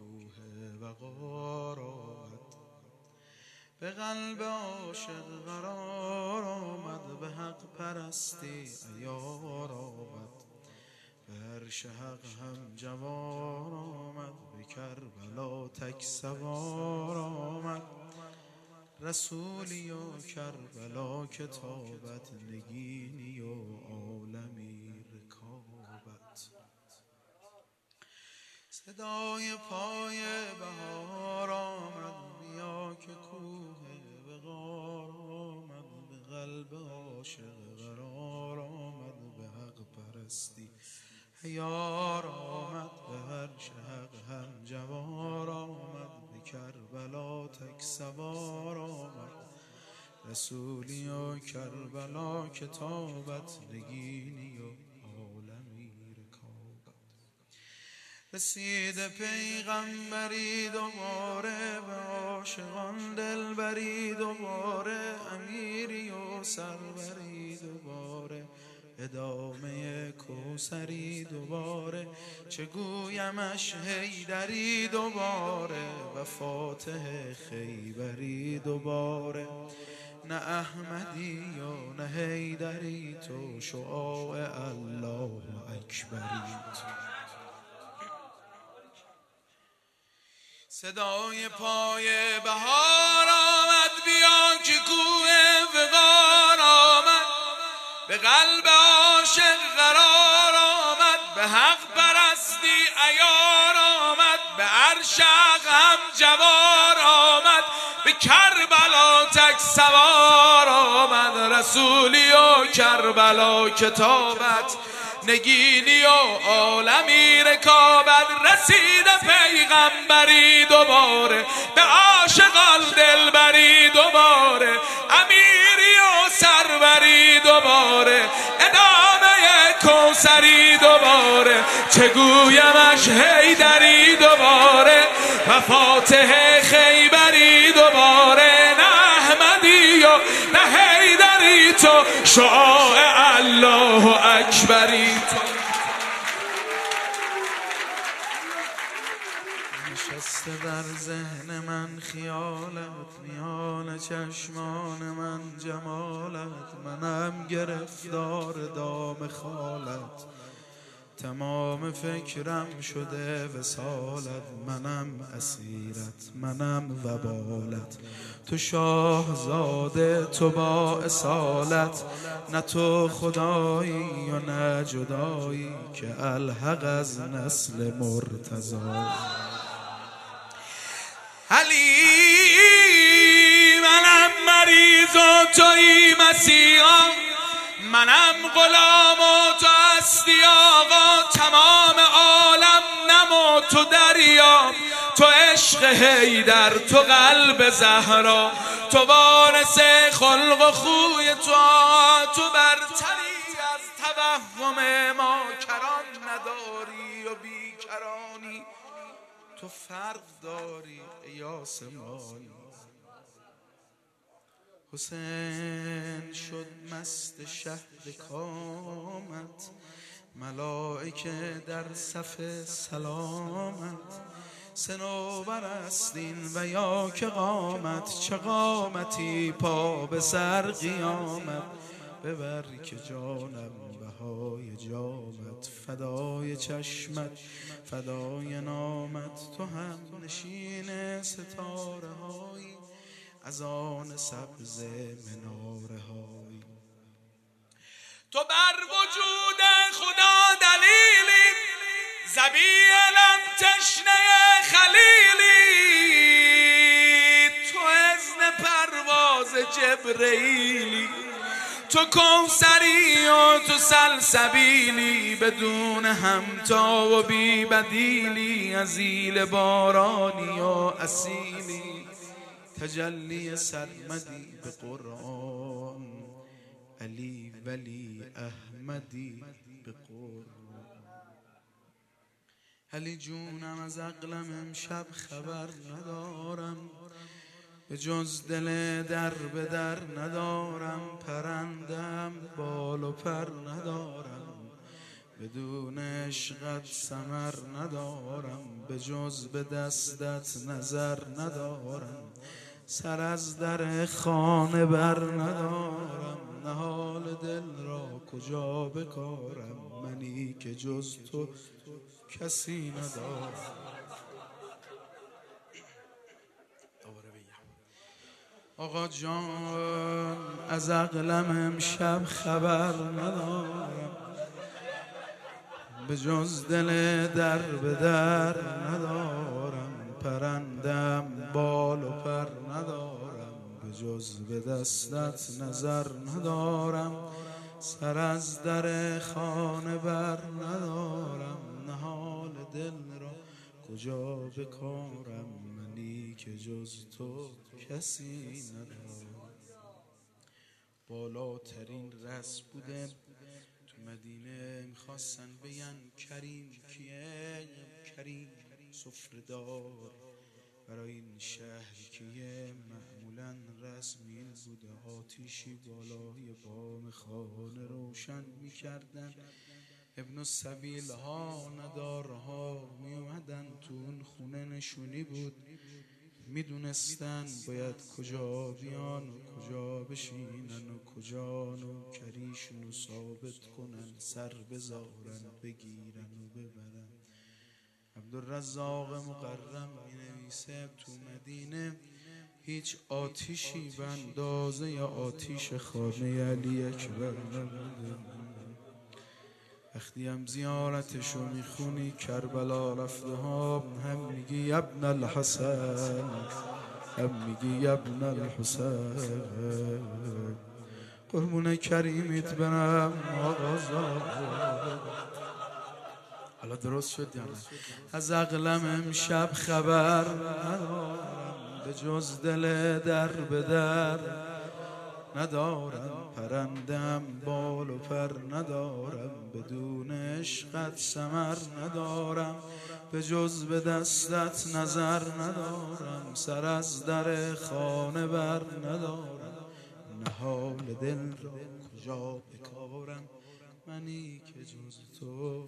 کوه وقار آمد، به قلب عاشق قرار آمد، به حق پرستی عیار آمد، به عرش حق هم جوار آمد، به کربلا تک سوار آمد. رسولی و کربلا کتابت، نگینی و عالمی رکابت. صدای پای بهار آمد، بیا که کوه وقار آمد، به قلب عاشق قرار آمد، به حق پرستی عیار آمد، به عرش حق هم جوار آمد، به کربلا تک سوار آمد. رسولی و کربلا کتابت، نگینی و عالمی رکابت. رسید پیغمبری دوباره، به عاشقان دلبری دوباره، امیری و سروری دوباره، ادامه کوثری دوباره، چه گویمش حیدری دوباره، و فاتح خیبری دوباره. نه احمدی و نه حیدری تو، شعاع الله اکبری تو. صدای پای بهار آمد، بیا که کوه وقار آمد، به قلب عاشق قرار آمد، به حق پرستی عیار آمد، به عرش حق هم جوار آمد، به کربلا تک سوار آمد. رسولی و کربلا کتابت، نگینی و عالمی رکابت. رسید پیغمبری دوباره، به عاشقان دلبری دوباره، امیری و سروری دوباره، ادامه کوثری دوباره، چه گویمش حیدری دوباره، و فاتح خیبری دوباره. نه احمدی و نه حیدری تو، شعاع الله اکبری تو. نشسته در ذهن من خیالت، میان چشمان من جمالت، منم گرفتار دام خالت، تمام فکرم شده وصالت، منم اسیرت، منم وبالت، تو شاهزاده تو با اصالت، نه تو خدایی و نه جدایی، که الحق از نسل مرتضی. علی منم مریض و تویی مسیحا، منم غلام و تو هستی آقا، تمام عالم نم و تو دریا، تو عشق حیدر، تو قلب زهرا، تو وارث خلق و خوی تو برتری از توهم ما کران نداری و بیکرانی، تو فرق داری ای آسمانی. حسین شد مست شهد کامت، ملائکه در صف سلامت، صنوبر است این و یا که قامت، چه قامتی پا به سر قیامت، ببر که جانم بهای جامت، فدای چشمت فدای نامت، تو هم نشین ستاره هایی، از آن سبز مناره هایی، تو بر وجود خدا دلیلی، زبیلم تشنه خلیلی، تو اذن پرواز جبرئیلی، تو کوثری و تو سلسبیلی، بدون همتا و بی بدیلی، ازیل بارانی و اصیلی، تجلی سرمدی به قرآن، علی ولی احمدی به قرآن. علی جونم از عقلم امشب خبر ندارم، به جز دل در به در ندارم، پرندم بال و پر ندارم، بدون عشقت ثمر ندارم، به جز به دستت نظر ندارم. سر از در خانه بر ندارم، نهال دل را کجا بکارم. منی که جز تو کسی ندارم. آقا جان از عقلم امشب خبر ندارم، به جز دل در به در ندارم. پرندم بال و پر ندارم، به جز به دستت نظر ندارم. سر از در خانه بر ندارم، نهال دل را کجا بکارم. منی که جز تو کسی ندارم. بالاترین رسم بوده تو مدینه، میخواستن بگن کریم کیه؟ کریم سفره‌دار برای این شهر کیه؟ معمولا رسم این بوده آتیشی بالای بام خانه روشن میکردن. ابن السبیل ها ندارها میومدن تو اون خونه، نشونی بود، میدونستن باید کجا بیان و کجا بشینن و کجا نوکریشون رو ثابت کنن، سر بذارن بگیرن و ببرن. عبدالرزاق مقرم مینویسه تو مدینه هیچ آتیشی به اندازه آتیش خانه علی اکبر نبوده. وقتی هم زیارتشو میخونی کربلا رفته ها، هم میگی ابن الحسن، هم میگی ابن الحسین. قربون کریمیت برم آقا. حالا درست شد یا نه؟ از عقلم امشب خبر ندارم، به جز دل در به در ندارم. پرندم بال و پر ندارم، بدون عشقت ثمر ندارم. به جز به دستت نظر ندارم، سر از در خانه بر ندارم. نهال دل را کجا بکارم. منی که جز تو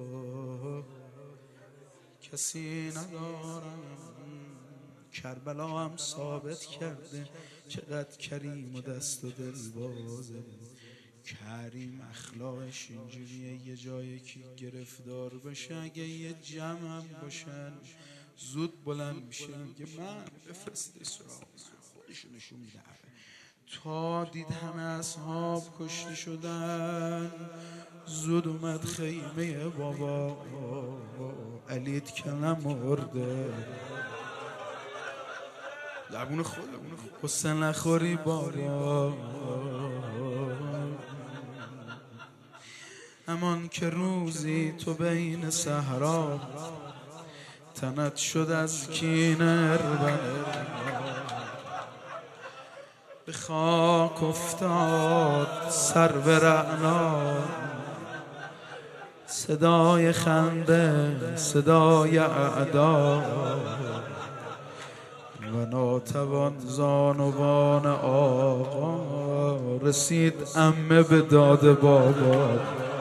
کسی ندارم. کربلا هم ثابت کرده چقدر کریم و دست و دل بازه. کریم اخلاقش اینجوریه، یه جایی که گرفتار بشه اگه یه جمع هم باشن زود بلند میشه میگه من بفرسته سراغ خودشو نشون میده. تا دید همه اصحاب کشته شدن زود اومد خیمه بابا، علیت که نمرده. لبون خود قصه نخوری بابا، امان که روزی تو بین صحرا تنت شد از کینه اربن، به خاک افتاد سر به رعنا. صدای خنده صدای اعدا و ناتوان زانوان آقا. رسید عمه به داد بابا.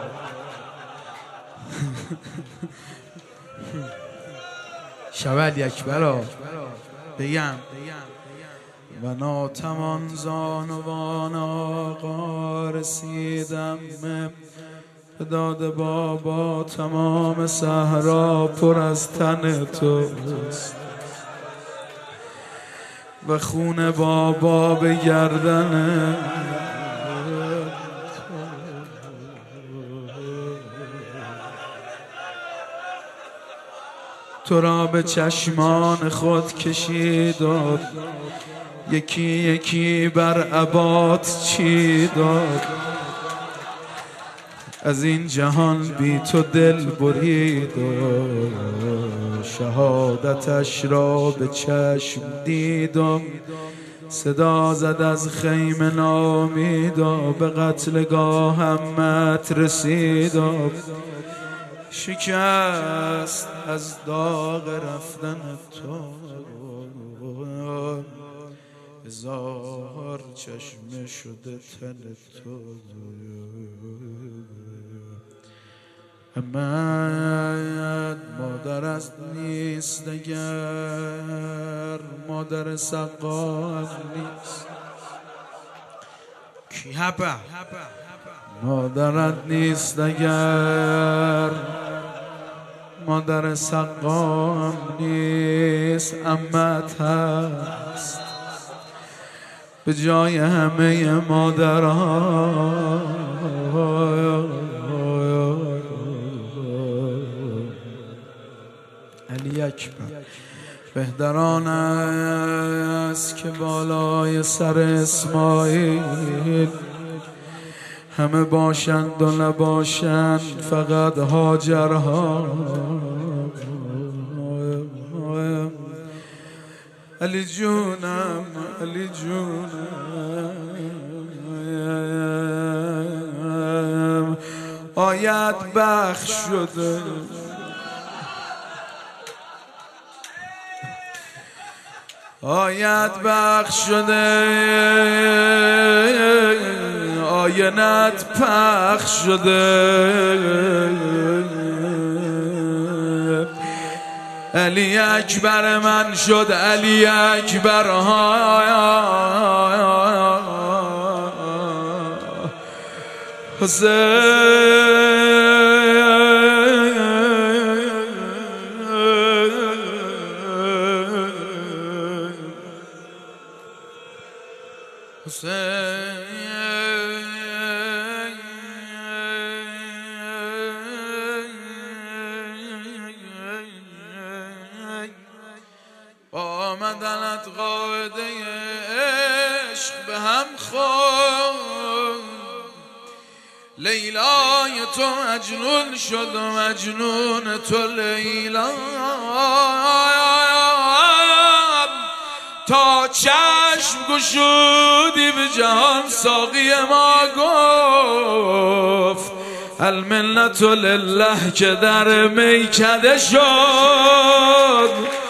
شب اکبر بگم و ناتوان زانوان آقا. رسید عمه به داد بابا. تمام صحرا پر از تن توست و خون بابا به گردن تو را به چشمان خود کشید و یکی یکی بر عبات چید و از این جهان بی تو دل برید و شهادتش را به چشم دیدم. صدا زد از خیمه نامید و به قتلگاه همت رسید و شکست از داغ رفتن تو. هزار چشمه شده تن تو. امت مادر از نیست دگر، مادر سقام نیست کی هبه مادرت نیست اگر، مادر سقام نیست امت هست به جای همه مادران. علی اکبر بهتران است که بالای سر اسماعیل همه باشند و نباشند فقط هاجرها. علی جونم علی جونم آیت بخش شده، آیت بخش شده، آینت پخش شده. علی اکبر من شد علی اکبر آمدنت قاعده عشق به هم خورد، لیلای تو مجنون شد و مجنون تو لیلا، تا چشم گشودی به جهان ساقی ما گفت المنت لله که در میکده شد.